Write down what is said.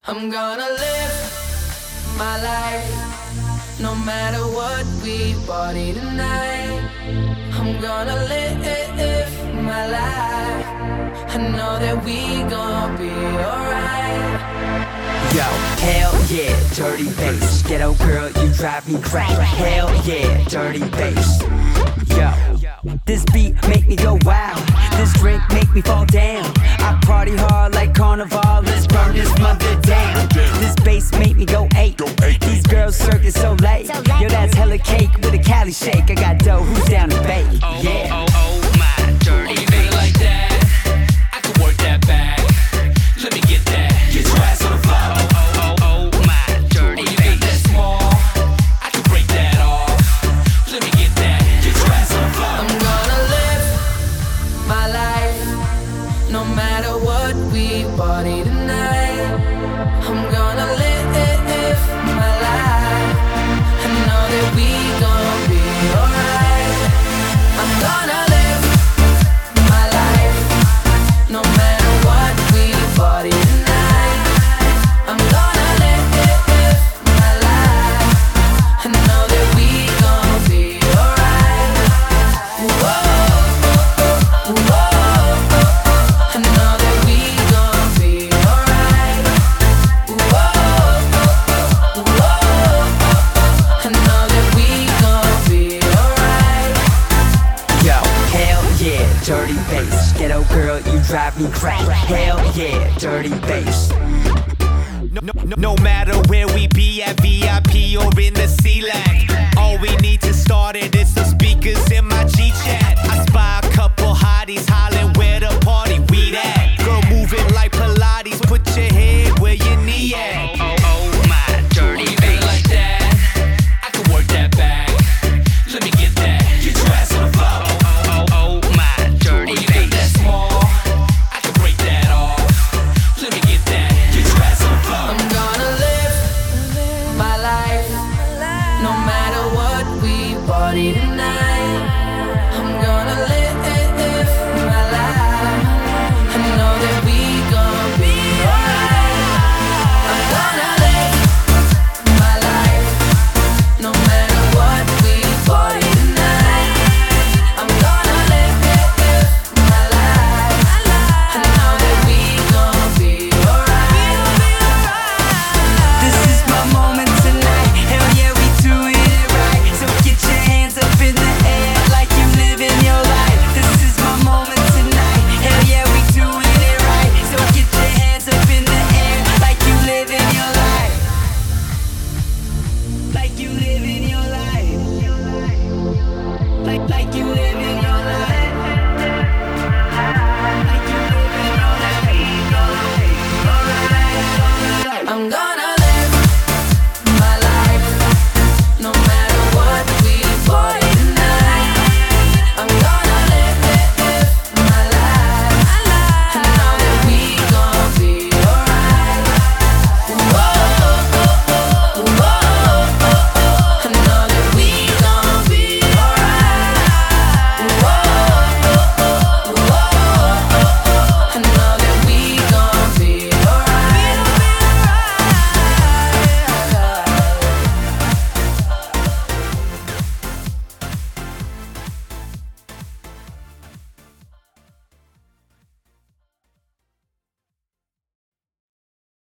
I'm gonna live my life, no matter what we party tonight. I'm gonna live my life, I know that we gon' be alright. Yo, hell yeah, dirty bass. Ghetto girl, you drive me crazy. Hell yeah, dirty bass. Yo, this beat make me go wild. This drink make me fall down. I party hard like carnival. Let's burn this mother down. This bass make me go eight. These girls circus so late. Yo, that's hella cake with a Cali shake. I got dough, who's down to bake? Yeah. Oh my dirty bass. Like that, I can work that back. Let me get that. Get your ass on the floor. Oh my dirty bass. That small, I can break that off. Let me get that. Get your ass on the floor. I'm gonna live my life, no matter what we party tonight. I'm gonna live my life, I know that we gon' be alright. I'm gonna live my life, no matter what we party tonight. I'm gonna live my life, I know that we gon' be alright. Whoa, whoa, I know that we gon' be alright. Whoa, whoa, I know that we gon' be alright. Yo, hell yeah, dirty bass. Ghetto girl, you drive me crazy. Hell yeah, dirty bass. No matter where we be, at VIP or in the C-Lac, all we need to start it